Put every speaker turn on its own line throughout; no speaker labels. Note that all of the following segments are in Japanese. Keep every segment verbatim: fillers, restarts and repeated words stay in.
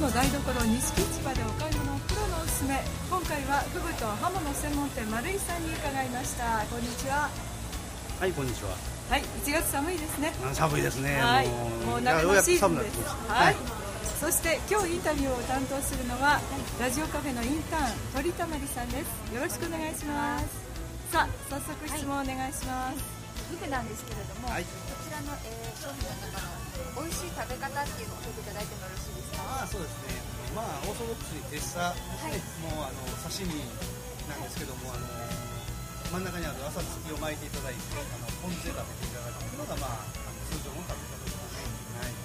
の台所錦市場でお買い物プロのおすすめ。今回はフグとハモの専門店丸井さんに伺いました。こんにちは。
はい、こんにちは。
はい、いちがつ寒いですね。
寒いですね。
はい、もう鍋のシーズンです。はい、
はい、
そして今日インタビューを担当するのはラジオカフェのインターン鳥たまりさんです。よろしくお願いします。さあ、早速質問お願いします。
フグなんですけれども、はい、こちらの、えー、商品の中の美味しい食べ方っていうのを教えていただいてもよろしいですか？
ああ、そうですね。まあオーソドックスに鉄砂ですね、はい、もうあの刺身なんですけども、あの真ん中にある朝つきを巻いていただいて、あのポン酢で食べていただくというのが、まあ、あの通常の食べ方ですね。はい。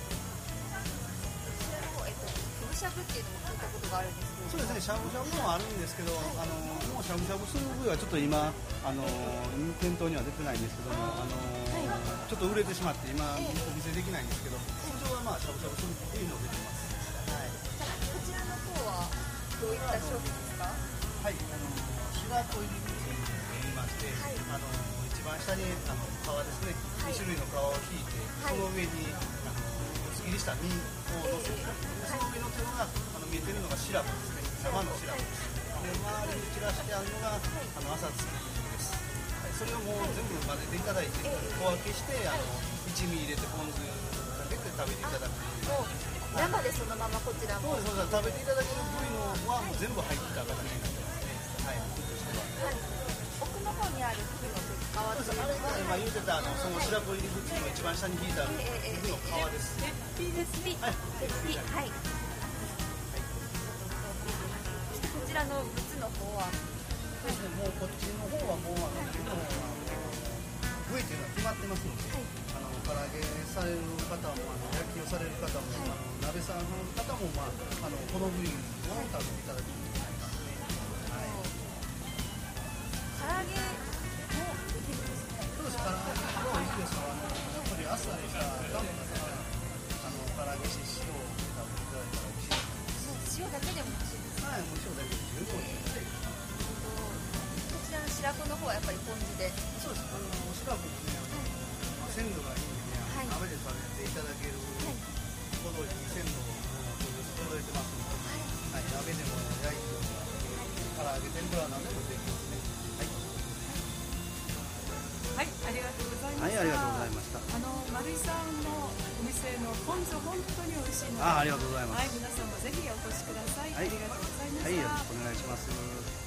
こちらの、えっと、フグしゃぶっていうのも聞いたことがあるんですけど。
そうですね、しゃぶしゃぶもあるんですけど、あのもうしゃぶしゃぶする部位はちょっと今あの店頭には出てないんですけども、あの、はい、ちょっと売れてしまって今、えー、お見せできないんですけど、通常はまあしゃぶしゃぶするっていうのが出てます。はい。
こちらの方はどういった商品ですか？
はい、あの白子入り口と言いまして、はい、あの一番下にあの皮ですね、はい、に種類の皮を引いて、はい、その上にあの薄切りした身を乗せて、えー、その上の手があの見えてるのが白子ですね、生の白子です。で、周りに散らしてあるのが、はい、あの朝つきです。はい、それをもう全部混ぜていただいて、小分けして、あの一味入れてポン酢かけて食べていただく。
生でそのままこちらも。
そうです、そうです。食べていただける部位のはもう全部入った形になってますね。はい、はい。
奥の方にあるフグの皮っていうのは、
今言ってたあのその白子入り口の一番下に引いてあるフグの皮です。
鉄皮ですね。
はい。鉄皮、はい。こちらの物の方は。
そうですね。もうこっちの方はもうあのフグの部位っていうのは決まってますので、あの唐揚げされる方もあの焼きをされる方も、あの鍋さんの方もまああのこの部位を食べていただく。
唐揚げもできるんですね。
そうです。唐揚げもいいですよ。やっぱり朝にさ、ガムだからあの唐揚げし塩を食べていただいたら美味しい。
塩だけでも美味しいです。
はい、もう塩だけで十分美味しい。
こちらの白子の方はやっぱりポン酢で。
そうです。あの白子ですね。まあ鮮度がいいんでね、はい、鍋で食べていただけるほどに鮮度を揃えてますので、はい、鍋でも焼いても唐揚げ天ぷらなんでもできますね。
はい、ありがとうございました。
はい、ありがとうございました。
あの丸井さんのお店のポン酢本当に美味しいので、
あ、ありがとうございます。
はい、皆さんもぜひお越しください。はい、ありがとうございました。
はい、よろしくお願いします。